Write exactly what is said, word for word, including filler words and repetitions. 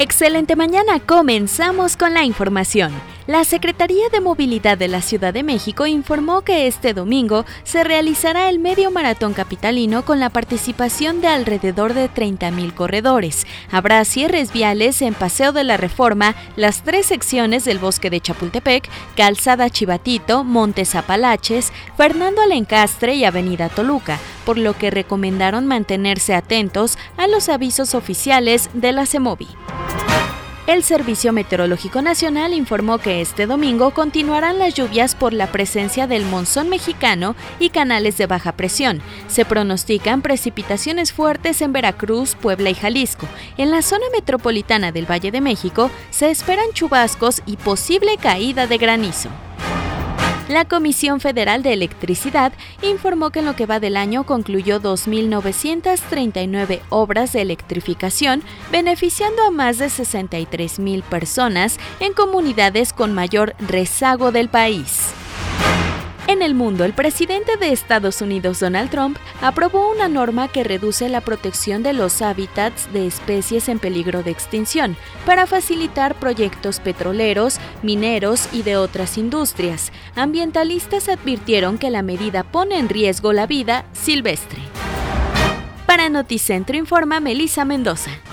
Excelente mañana, comenzamos con la información. La Secretaría de Movilidad de la Ciudad de México informó que este domingo se realizará el Medio Maratón Capitalino con la participación de alrededor de treinta mil corredores. Habrá cierres viales en Paseo de la Reforma, las tres secciones del Bosque de Chapultepec, Calzada Chivatito, Montes Apalaches, Fernando Alencastre y Avenida Toluca, por lo que recomendaron mantenerse atentos a los avisos oficiales de la CEMOVI. El Servicio Meteorológico Nacional informó que este domingo continuarán las lluvias por la presencia del monzón mexicano y canales de baja presión. Se pronostican precipitaciones fuertes en Veracruz, Puebla y Jalisco. En la zona metropolitana del Valle de México se esperan chubascos y posible caída de granizo. La Comisión Federal de Electricidad informó que en lo que va del año concluyó dos mil novecientas treinta y nueve obras de electrificación, beneficiando a más de sesenta y tres mil personas en comunidades con mayor rezago del país. En el mundo, el presidente de Estados Unidos, Donald Trump, aprobó una norma que reduce la protección de los hábitats de especies en peligro de extinción para facilitar proyectos petroleros, mineros y de otras industrias. Ambientalistas advirtieron que la medida pone en riesgo la vida silvestre. Para Noticentro informa Melissa Mendoza.